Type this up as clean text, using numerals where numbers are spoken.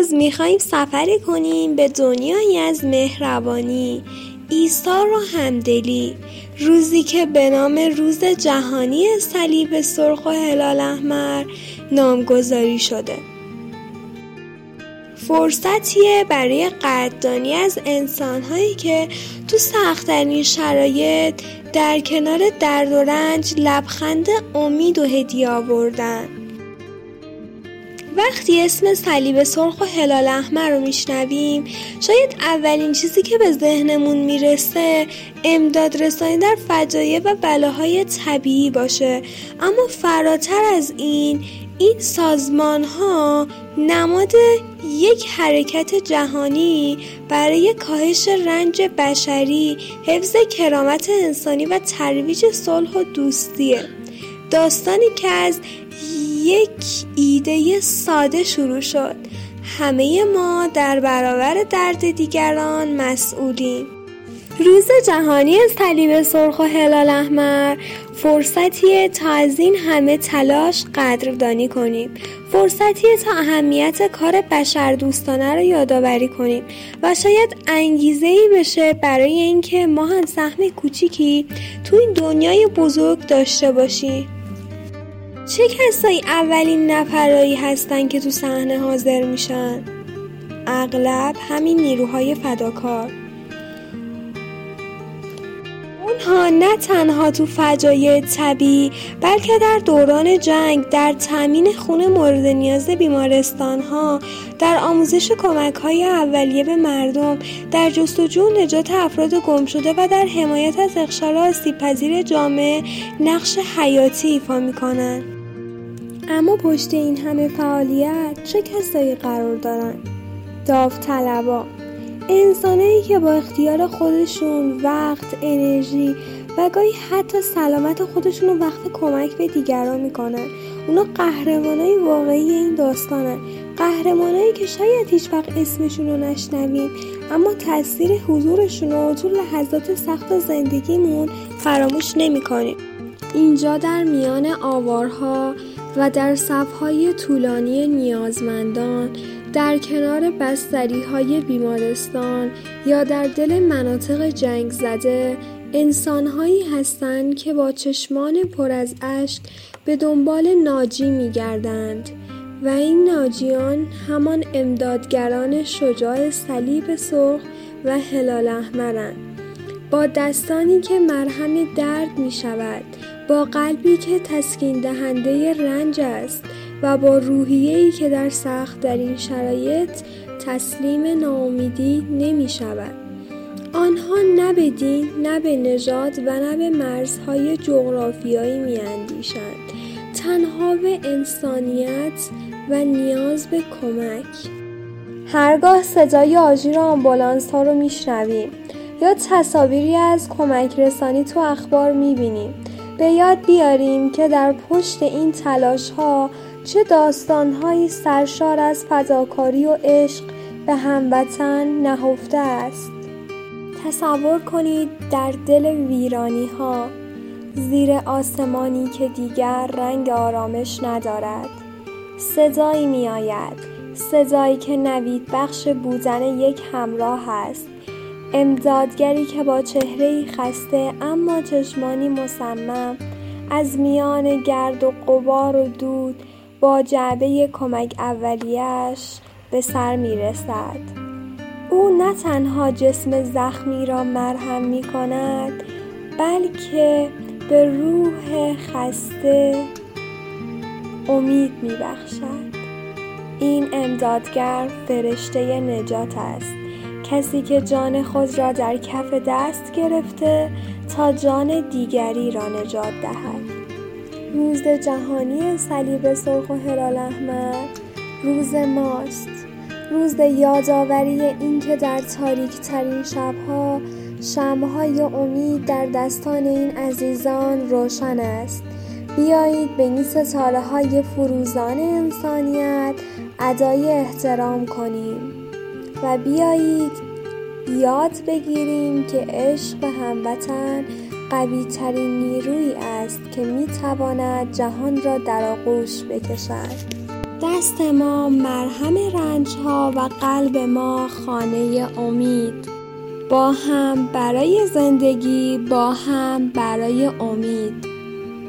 امروز میخواییم سفری کنیم به دنیایی از مهربانی، ایثار و همدلی، روزی که به نام روز جهانی صلیب سرخ و هلال احمر نامگذاری شده. فرصتیه برای قدردانی از انسان‌هایی که تو سخت‌ترین شرایط در کنار درد و رنج لبخند امید و هدیه آوردن. وقتی اسم صلیب سرخ و هلال احمر رو میشنویم، شاید اولین چیزی که به ذهنمون میرسه امداد رسانی در فجایع و بلاهای طبیعی باشه، اما فراتر از این سازمان‌ها نماد یک حرکت جهانی برای کاهش رنج بشری، حفظ کرامت انسانی و ترویج صلح و دوستیه. داستانی که از یک ایده ساده شروع شد. همه ما در برابر درد دیگران مسئولیم. روز جهانی صلیب سرخ و هلال احمر فرصتیه تا از این همه تلاش قدردانی کنیم. فرصتیه تا اهمیت کار بشردوستانه رو یادآوری کنیم و شاید انگیزه‌ای بشه برای اینکه ما هم سهم کوچیکی تو این دنیای بزرگ داشته باشیم. چه کسایی اولین نفرایی هستن که تو صحنه حاضر میشن؟ اغلب همین نیروهای فداکار. اونها نه تنها تو فجایع طبیعی بلکه در دوران جنگ، در تامین خون مورد نیاز بیمارستان‌ها، در آموزش کمک‌های اولیه به مردم، در جستجو و نجات افراد گم شده و در حمایت از اقشار آسیب‌پذیر جامعه نقش حیاتی ایفا می‌کنند. اما پشت این همه فعالیت چه کسایی قرار دارن؟ داوطلبا، انسانایی که با اختیار خودشون وقت، انرژی و گاهی حتی سلامت خودشون رو وقف کمک به دیگران میکنن. اونا قهرمانای واقعی این داستانن، قهرمانایی که شاید هیچ وقت اسمشون رو نشنویم، اما تاثیر حضورشون رو تو لحظات سخت زندگیمون فراموش نمیکنیم. اینجا در میان آوارها و در صف‌های طولانی نیازمندان، در کنار بستری‌های بیمارستان یا در دل مناطق جنگ زده، انسان‌هایی هستند که با چشمان پر از اشک به دنبال ناجی می‌گردند و این ناجیان همان امدادگران شجاع صلیب سرخ و هلال احمرند، با دستانی که مرهم درد می‌شود، با قلبی که تسکین دهنده رنج است و با روحیه‌ای که در سخت‌ترین شرایط تسلیم ناامیدی نمی‌شود. آنها نه به دین، نه به نژاد و نه به مرزهای جغرافیایی می‌اندیشند، تنها به انسانیت و نیاز به کمک. هرگاه صدای آژیر آمبولانس‌ها رو می‌شنویم یا تصاویری از کمک رسانی تو اخبار می‌بینیم، به یاد بیاریم که در پشت این تلاش‌ها چه داستان‌هایی سرشار از فداکاری و عشق به هموطن نهفته است. تصور کنید در دل ویرانی‌ها، زیر آسمانی که دیگر رنگ آرامش ندارد، صدایی می‌آید، صدایی که نوید بخش بودن یک همراه است، امدادگری که با چهره‌ای خسته اما چشمانی مصمم از میان گرد و غبار و دود با جعبه کمک اولیه‌اش به سر می‌رسد. او نه تنها جسم زخمی را مرهم می‌کند، بلکه به روح خسته امید می‌بخشد. این امدادگر فرشته نجات است، کسی که جان خود را در کف دست گرفته تا جان دیگری را نجات دهد. روز جهانی صلیب سرخ و هلال احمر روز ماست، روز یادآوری این که در تاریک ترین شبها شمع‌های امید در دستان این عزیزان روشن است. بیایید به این ستاره‌های فروزان انسانیت ادای احترام کنیم و بیایید یاد بگیریم که عشق به هموطن قوی ترین نیرویی است که می تواند جهان را در آغوش بکشد. دست ما مرهم رنج رنج‌ها و قلب ما خانه امید. با هم برای زندگی، با هم برای امید.